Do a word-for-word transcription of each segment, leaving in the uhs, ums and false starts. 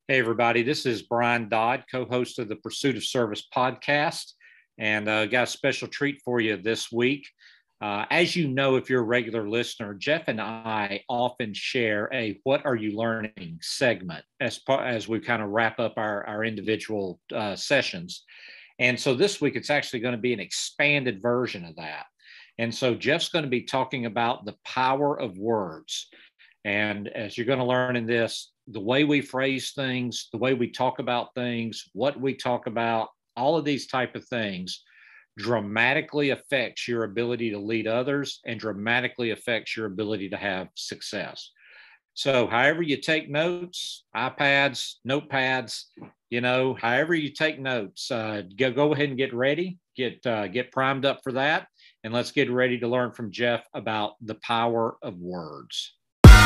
Hey, everybody. This is Brian Dodd, co host of the Pursuit of Service podcast, and uh, got a special treat for you this week. Uh, as you know, if you're a regular listener, Jeff and I often share a What Are You Learning segment as, part, as we kind of wrap up our, our individual uh, sessions. And so this week, it's actually going to be an expanded version of that. And so Jeff's going to be talking about the power of words. And as you're going to learn in this, the way we phrase things, the way we talk about things, what we talk about, all of these type of things dramatically affects your ability to lead others and dramatically affects your ability to have success. So however you take notes, iPads, notepads, you know, however you take notes, uh, go, go ahead and get ready, get, uh, get primed up for that. And let's get ready to learn from Jeff about the power of words.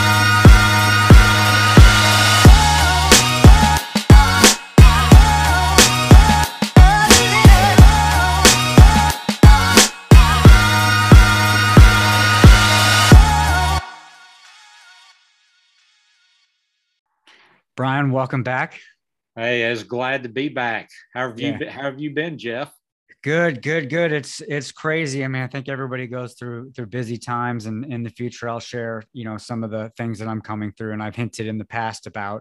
Brian, welcome back. Hey, I was glad to be back. How have Yeah. you been, how have you been, Jeff? Good, good, good. It's it's crazy. I mean, I think everybody goes through through busy times, and in the future, I'll share, you know, some of the things that I'm coming through, and I've hinted in the past about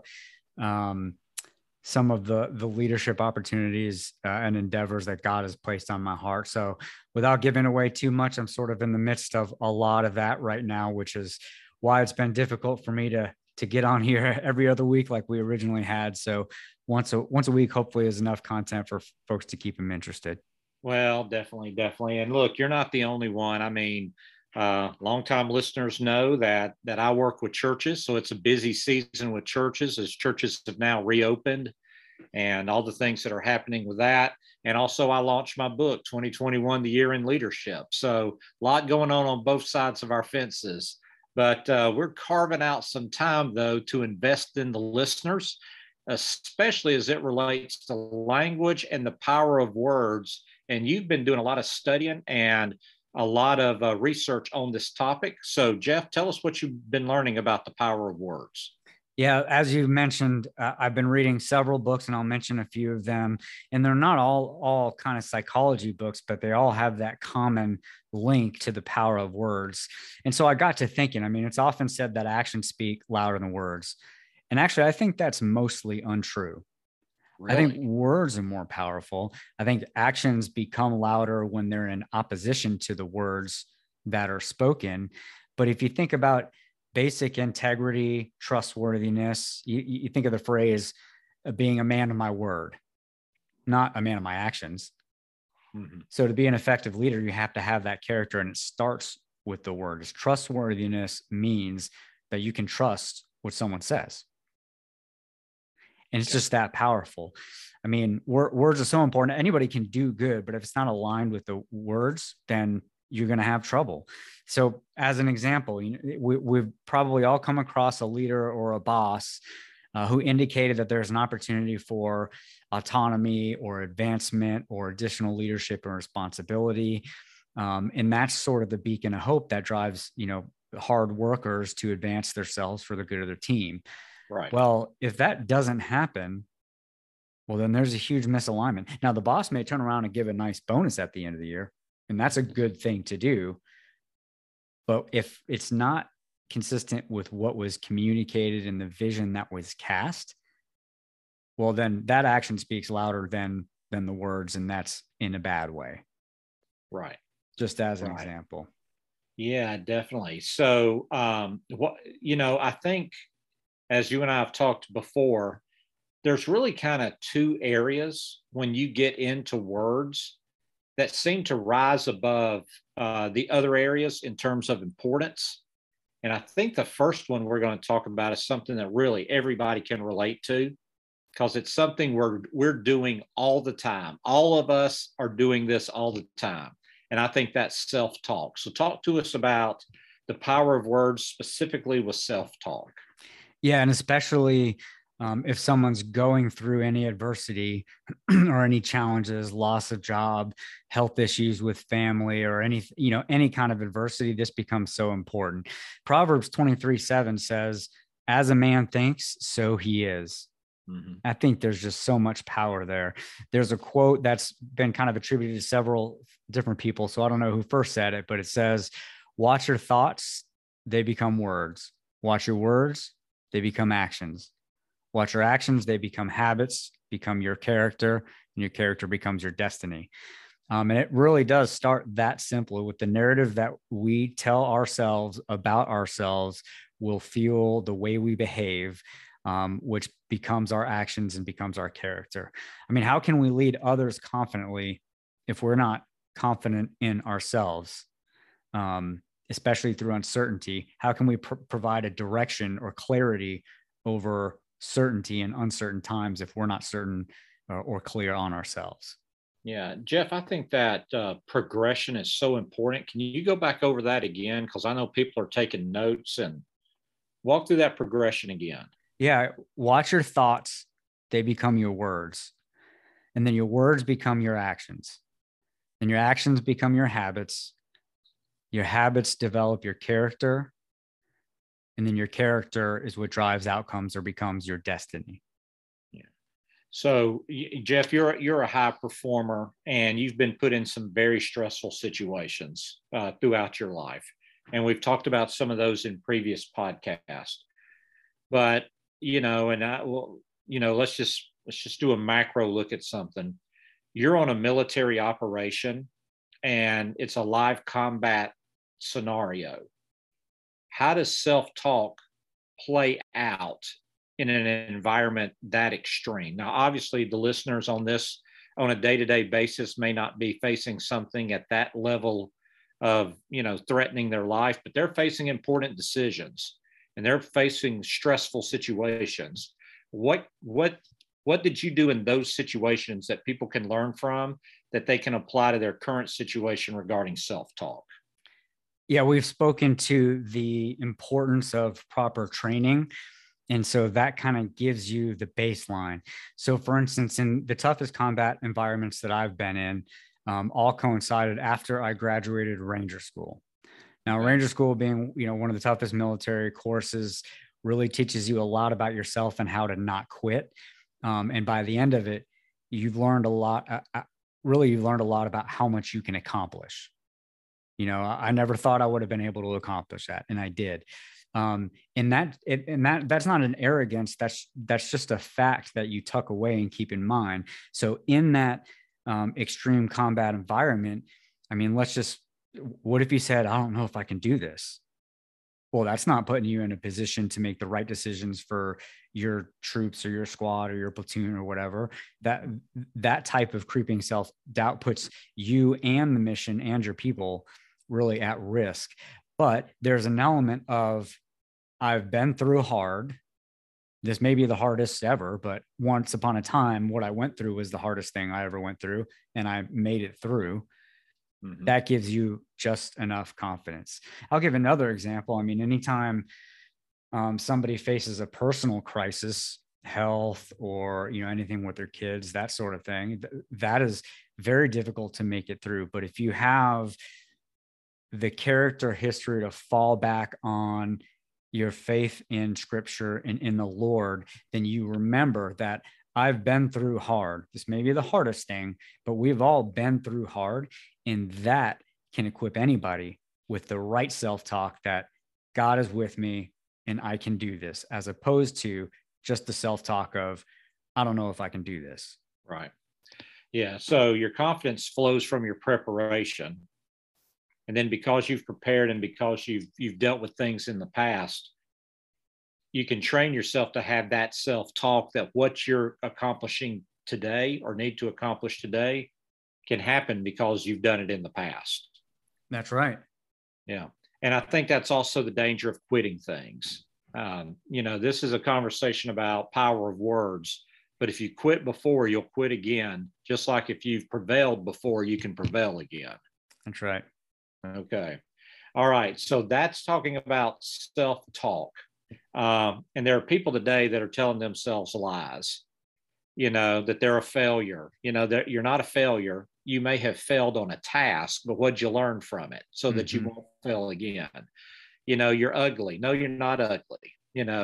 um, some of the the leadership opportunities uh, and endeavors that God has placed on my heart. So, without giving away too much, I'm sort of in the midst of a lot of that right now, which is why it's been difficult for me to to get on here every other week like we originally had. So once a once a week, hopefully, is enough content for folks to keep them interested. Well, definitely, definitely. And look, you're not the only one. I mean, uh, longtime listeners know that that I work with churches, so it's a busy season with churches as churches have now reopened, and all the things that are happening with that. And also, I launched my book, twenty twenty-one, The Year in Leadership. So, a lot going on on both sides of our fences. But uh, we're carving out some time, though, to invest in the listeners, especially as it relates to language and the power of words. And you've been doing a lot of studying and a lot of uh, research on this topic. So, Jeff, tell us what you've been learning about the power of words. Yeah, as you mentioned, uh, I've been reading several books, and I'll mention a few of them. And they're not all all kind of psychology books, but they all have that common link to the power of words. And so I got to thinking. I mean, it's often said that actions speak louder than words, and actually, I think that's mostly untrue. Really? I think words are more powerful. I think actions become louder when they're in opposition to the words that are spoken. But if you think about basic integrity, trustworthiness, you, you think of the phrase of being a man of my word, not a man of my actions. Mm-hmm. So to be an effective leader, you have to have that character, and it starts with the words. Trustworthiness means that you can trust what someone says. And it's just that powerful. I mean, wor- words are so important. Anybody can do good, but if it's not aligned with the words, then you're going to have trouble. So as an example, you know, we, we've probably all come across a leader or a boss uh, who indicated that there's an opportunity for autonomy or advancement or additional leadership and responsibility. Um, and that's sort of the beacon of hope that drives, you know, hard workers to advance themselves for the good of their team. Right. Well, if that doesn't happen, well, then there's a huge misalignment. Now, the boss may turn around and give a nice bonus at the end of the year, and that's a good thing to do. But if it's not consistent with what was communicated and the vision that was cast, well, then that action speaks louder than than the words, and that's in a bad way. Right. Just as an right. example. Yeah, definitely. So, um, what you know, I think, as you and I have talked before, there's really kind of two areas when you get into words that seem to rise above uh, the other areas in terms of importance. And I think the first one we're going to talk about is something that really everybody can relate to, because it's something we're we're doing all the time. All of us are doing this all the time. And I think that's self-talk. So talk to us about the power of words, specifically with self-talk. Yeah, and especially um, if someone's going through any adversity or any challenges, loss of job, health issues with family, or any, you know, any kind of adversity, this becomes so important. Proverbs twenty-three seven says, as a man thinks, so he is. Mm-hmm. I think there's just so much power there. There's a quote that's been kind of attributed to several different people, so I don't know who first said it, but it says, watch your thoughts, they become words. Watch your words, they become actions. Watch your actions, they become habits, become your character, and your character becomes your destiny. Um, and it really does start that simple. With the narrative that we tell ourselves about ourselves will fuel the way we behave, um, which becomes our actions and becomes our character. I mean, how can we lead others confidently if we're not confident in ourselves, um, especially through uncertainty? How can we pr- provide a direction or clarity over certainty in uncertain times if we're not certain or, or clear on ourselves? Yeah, Jeff, I think that uh, progression is so important. Can you go back over that again? Because I know people are taking notes, and walk through that progression again. Yeah, watch your thoughts, they become your words. And then your words become your actions. And your actions become your habits. Your habits develop your character. And then your character is what drives outcomes or becomes your destiny. So, Jeff, you're you're a high performer, and you've been put in some very stressful situations uh, throughout your life, and we've talked about some of those in previous podcasts. But you know, and I will, you know, let's just let's just do a macro look at something. You're on a military operation, and it's a live combat scenario. How does self-talk play out in an environment that extreme? Now, obviously, the listeners on this on a day-to-day basis may not be facing something at that level of, you know, threatening their life, but they're facing important decisions and they're facing stressful situations. What what what did you do in those situations that people can learn from, that they can apply to their current situation regarding self-talk? Yeah, we've spoken to the importance of proper training. And so that kind of gives you the baseline. So, for instance, in the toughest combat environments that I've been in, um, all coincided after I graduated Ranger School. Now, Okay. Ranger School, being, you know, one of the toughest military courses, really teaches you a lot about yourself and how to not quit. Um, and by the end of it, you've learned a lot. Uh, really, you've learned a lot about how much you can accomplish. You know, I never thought I would have been able to accomplish that, and I did. Um, and that, it, and that, that's not an arrogance. That's that's just a fact that you tuck away and keep in mind. So, in that um, extreme combat environment, I mean, let's just. What if you said, "I don't know if I can do this"? Well, that's not putting you in a position to make the right decisions for your troops or your squad or your platoon or whatever. That that type of creeping self-doubt puts you and the mission and your people really at risk. But there's an element of, I've been through hard. This may be the hardest ever, but once upon a time, what I went through was the hardest thing I ever went through, and I made it through. Mm-hmm. That gives you just enough confidence. I'll give another example. I mean, anytime um, somebody faces a personal crisis, health, or, you know, anything with their kids, that sort of thing, th- that is very difficult to make it through. But if you have the character history to fall back on, your faith in scripture and in the Lord, then you remember that I've been through hard. This may be the hardest thing, but we've all been through hard. And that can equip anybody with the right self-talk that God is with me and I can do this, as opposed to just the self-talk of, I don't know if I can do this. Right. Yeah. So your confidence flows from your preparation. And then because you've prepared and because you've you've dealt with things in the past, you can train yourself to have that self-talk that what you're accomplishing today or need to accomplish today can happen because you've done it in the past. That's right. Yeah. And I think that's also the danger of quitting things. Um, you know, this is a conversation about power of words, but if you quit before, you'll quit again. Just like if you've prevailed before, you can prevail again. That's right. Okay. All right. So that's talking about self-talk. Um, and there are people today that are telling themselves lies, you know, that they're a failure, you know, that you're not a failure. You may have failed on a task, but what'd you learn from it so that mm-hmm. you won't fail again? You know, you're ugly. No, you're not ugly. You know,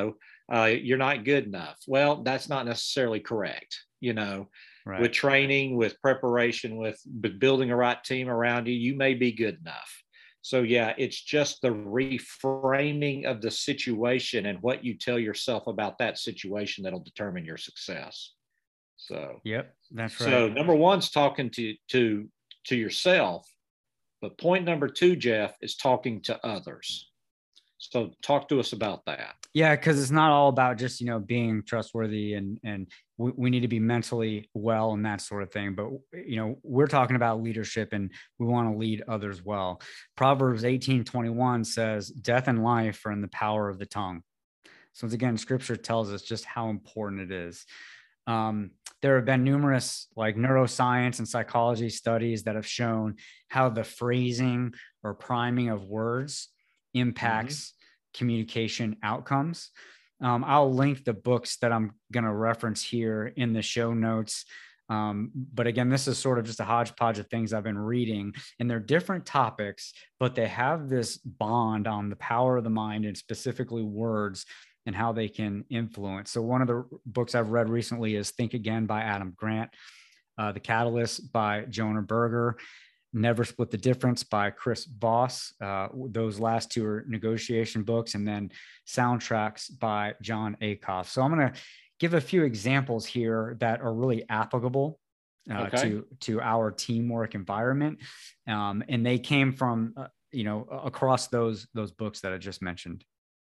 uh, you're not good enough. Well, that's not necessarily correct. You know, Right. with training, with preparation, with building a right team around you, you may be good enough. So yeah, it's just the reframing of the situation and what you tell yourself about that situation that'll determine your success. So, yep, that's right. so number one's talking to to to yourself, but point number two, Jeff, is talking to others. So talk to us about that. Yeah, because it's not all about just, you know, being trustworthy and and we, we need to be mentally well and that sort of thing. But, you know, we're talking about leadership and we want to lead others well. Proverbs eighteen twenty-one says, death and life are in the power of the tongue. So once again, scripture tells us just how important it is. Um, there have been numerous like neuroscience and psychology studies that have shown how the phrasing or priming of words impacts mm-hmm. communication outcomes. Um, I'll link the books that I'm going to reference here in the show notes. Um, but again, this is sort of just a hodgepodge of things I've been reading, and they're different topics, but they have this bond on the power of the mind and specifically words and how they can influence. So one of the books I've read recently is Think Again by Adam Grant, uh, The Catalyst by Jonah Berger, Never Split the Difference by Chris Voss. Uh, those last two are negotiation books, and then Soundtracks by John Acuff. So I'm going to give a few examples here that are really applicable uh, okay. to, to our teamwork environment. Um, and they came from, uh, you know, across those, those books that I just mentioned.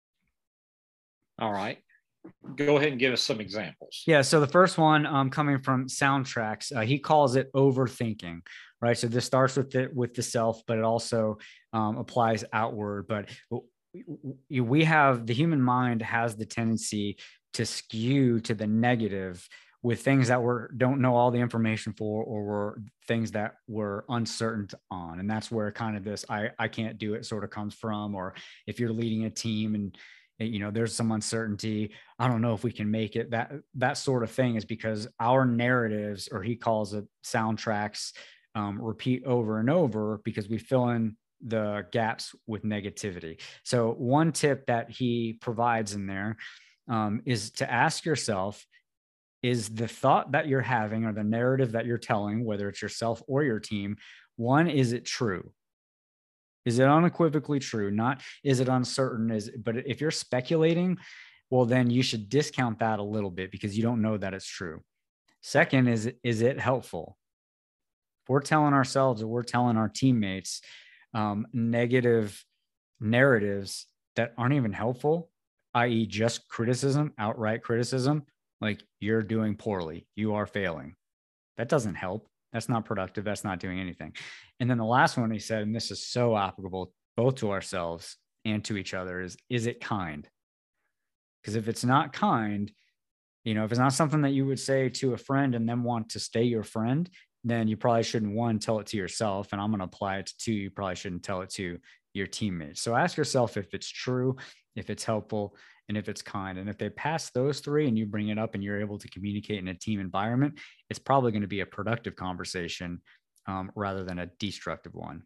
All right. Go ahead and give us some examples. Yeah. So the first one um, coming from Soundtracks, uh, he calls it overthinking, right? So this starts with the, with the self, but it also um, applies outward. But we have, the human mind has the tendency to skew to the negative with things that we don't know all the information for, or were things that we're uncertain on. And that's where kind of this, I, I can't do it sort of comes from. Or if you're leading a team and, you know, there's some uncertainty, I don't know if we can make it, that, that sort of thing is because our narratives, or he calls it soundtracks, um, repeat over and over because we fill in the gaps with negativity. So one tip that he provides in there um, is to ask yourself, is the thought that you're having or the narrative that you're telling, whether it's yourself or your team, one, is it true? Is it unequivocally true? Not, is it uncertain? Is, but if you're speculating, well, then you should discount that a little bit because you don't know that it's true. Second, is, is it helpful? If we're telling ourselves or we're telling our teammates um, negative narratives that aren't even helpful, that is just criticism, outright criticism, like you're doing poorly, you are failing. That doesn't help. That's not productive. That's not doing anything. And then the last one he said, and this is so applicable both to ourselves and to each other, is, is it kind? Because if it's not kind, you know, if it's not something that you would say to a friend and then want to stay your friend, then you probably shouldn't, one, tell it to yourself. And I'm going to apply it to two, you probably shouldn't tell it to your teammates. So ask yourself if it's true, if it's helpful, and if it's kind. And if they pass those three and you bring it up and you're able to communicate in a team environment, it's probably going to be a productive conversation um, rather than a destructive one.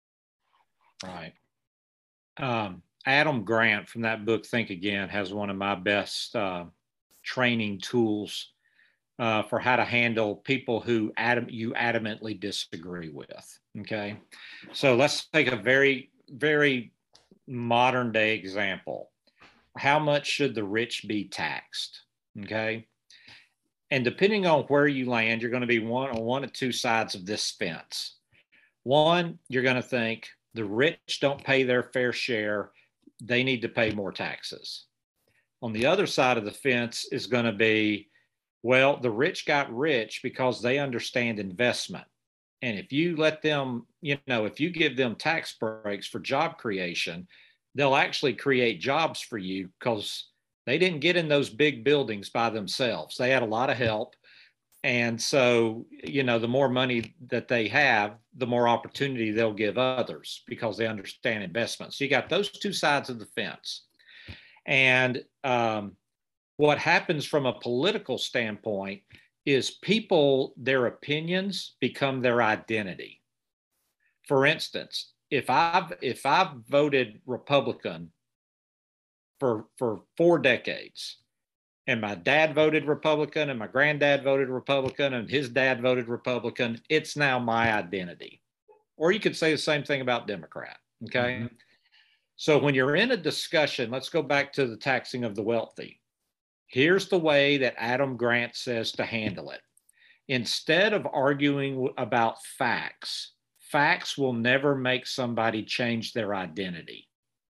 Right. Um, Adam Grant from that book, Think Again, has one of my best uh, training tools uh, for how to handle people who adam- you adamantly disagree with. Okay. So let's take a very, very modern day example. How much should the rich be taxed? Okay. And depending on where you land, you're going to be one on one of two sides of this fence. One, you're going to think the rich don't pay their fair share. They need to pay more taxes. On the other side of the fence is going to be, well, the rich got rich because they understand investment. And if you let them, you know, if you give them tax breaks for job creation, they'll actually create jobs for you because they didn't get in those big buildings by themselves. They had a lot of help. And so, you know, the more money that they have, the more opportunity they'll give others because they understand investment. So you got those two sides of the fence. And um, what happens from a political standpoint is people, their opinions become their identity. For instance, if I've if I've voted Republican for, for four decades. And my dad voted Republican and my granddad voted Republican and his dad voted Republican. It's now my identity. Or you could say the same thing about Democrat. Okay. Mm-hmm. So when you're in a discussion, let's go back to the taxing of the wealthy. Here's the way that Adam Grant says to handle it. Instead of arguing about facts, facts will never make somebody change their identity.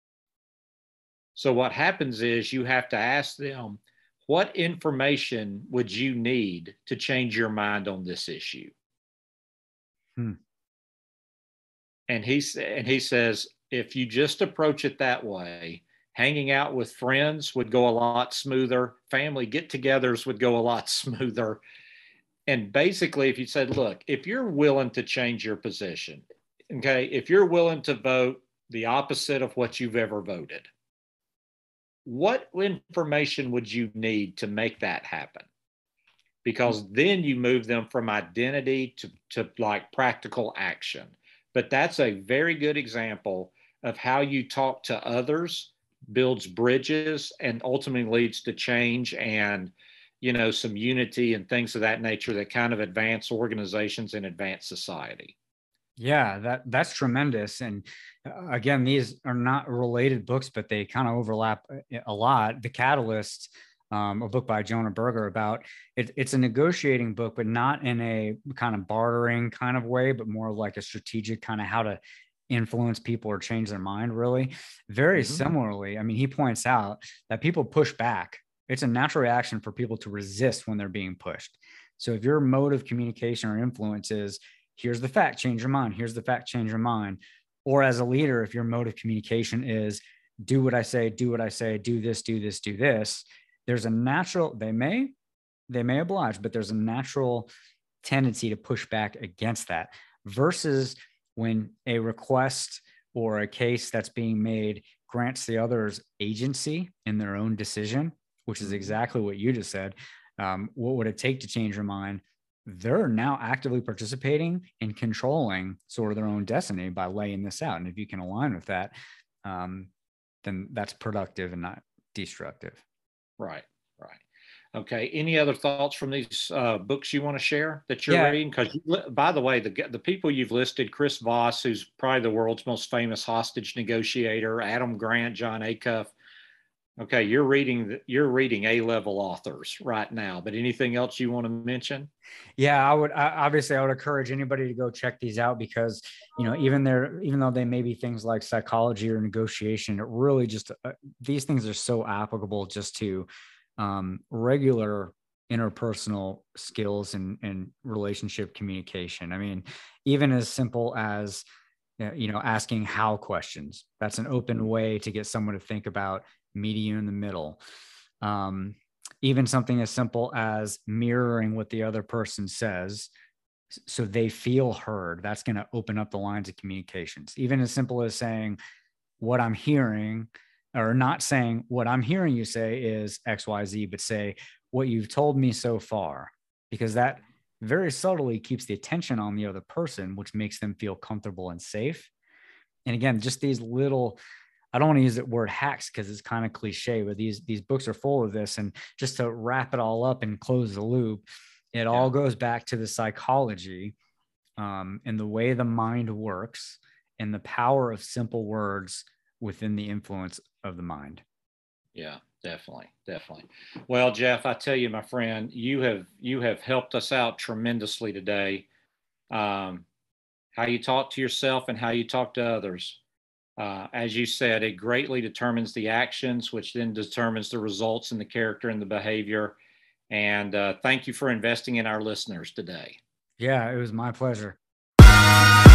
So what happens is you have to ask them, what information would you need to change your mind on this issue? Hmm. And he, and he says, if you just approach it that way, hanging out with friends would go a lot smoother. Family get-togethers would go a lot smoother. And basically, if you said, look, if you're willing to change your position, okay, if you're willing to vote the opposite of what you've ever voted, what information would you need to make that happen? Because then you move them from identity to, to like practical action. But that's a very good example of how you talk to others, builds bridges, and ultimately leads to change and, you know, some unity and things of that nature that kind of advance organizations and advance society. Yeah, that that's tremendous. And uh, again, these are not related books, but they kind of overlap a lot. The Catalyst, um, a book by Jonah Berger about it, it's a negotiating book, but not in a kind of bartering kind of way, but more like a strategic kind of how to influence people or change their mind, really. Very mm-hmm. similarly, I mean, he points out that people push back. It's a natural reaction for people to resist when they're being pushed. So if your mode of communication or influence is, here's the fact, change your mind. Here's the fact, change your mind. Or as a leader, if your mode of communication is do what I say, do what I say, do this, do this, do this, there's a natural, they may, they may oblige, but there's a natural tendency to push back against that versus when a request or a case that's being made grants the others agency in their own decision, which is exactly what you just said. Um, what would it take to change your mind? They're now actively participating in controlling sort of their own destiny by laying this out. And if you can align with that, um, then that's productive and not destructive. Right, right. Okay. Any other thoughts from these uh, books you want to share that you're yeah. reading? Because, by the way, the the people you've listed, Chris Voss, who's probably the world's most famous hostage negotiator, Adam Grant, Jon Acuff. Okay, you're reading you're reading A-level authors right now. But anything else you want to mention? Yeah, I would I, obviously I would encourage anybody to go check these out because, you know, even there, even though they may be things like psychology or negotiation, it really just uh, these things are so applicable just to um, regular interpersonal skills and, and relationship communication. I mean, even as simple as, you know, asking how questions. That's an open way to get someone to think about meeting you in the middle. Um, even something as simple as mirroring what the other person says so they feel heard. That's going to open up the lines of communications. Even as simple as saying what I'm hearing, or not saying what I'm hearing you say is X Y Z, but say what you've told me so far, because that very subtly keeps the attention on the other person, which makes them feel comfortable and safe. And again, just these little, I don't want to use the word hacks because it's kind of cliche, but these, these books are full of this. And just to wrap it all up and close the loop, it yeah. all goes back to the psychology um, and the way the mind works and the power of simple words within the influence of the mind. Yeah, definitely. Definitely. Well, Jeff, I tell you, my friend, you have, you have helped us out tremendously today. Um, how you talk to yourself and how you talk to others. Uh, as you said, it greatly determines the actions, which then determines the results and the character and the behavior. And uh, thank you for investing in our listeners today. Yeah, it was my pleasure.